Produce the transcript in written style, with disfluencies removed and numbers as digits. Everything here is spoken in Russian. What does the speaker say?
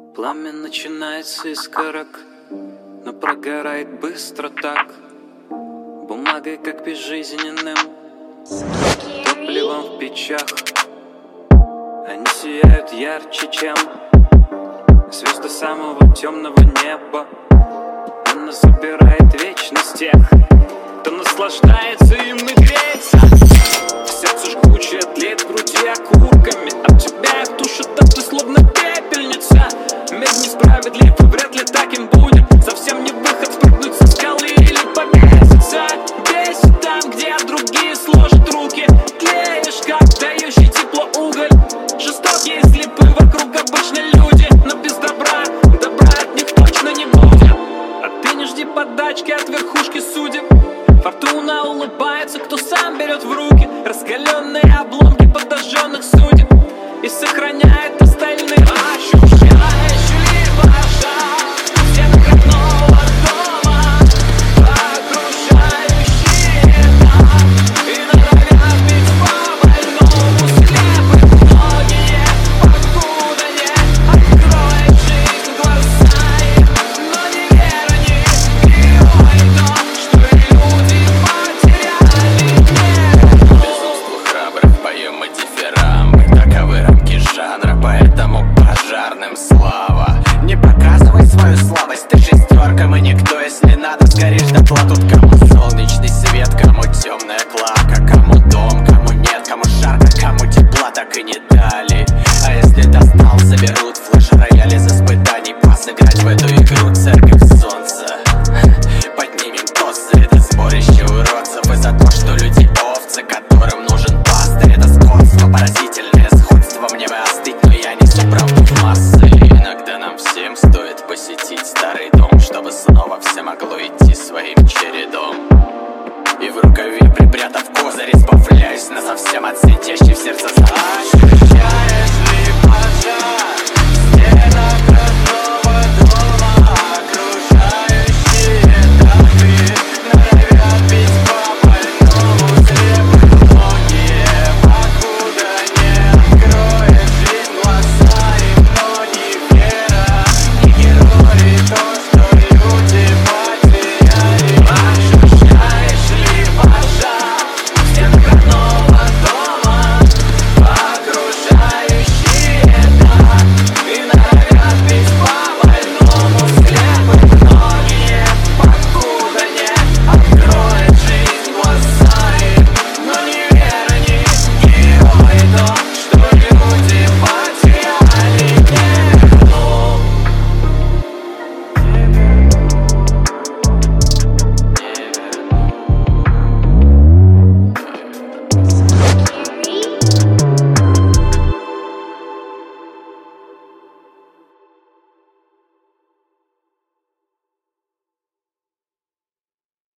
Пламя начинается из корок, но прогорает быстро так. Бумагой, как безжизненным топливом в печах. Они сияют ярче, чем звезды самого темного неба. Она забирает вечность тех, кто наслаждается им и греется. Сердце жгучее тлеет в груди окурками. Об тебя их тушат, а ты словно пепельница. Мир несправедлив и вряд ли так им будет. Совсем не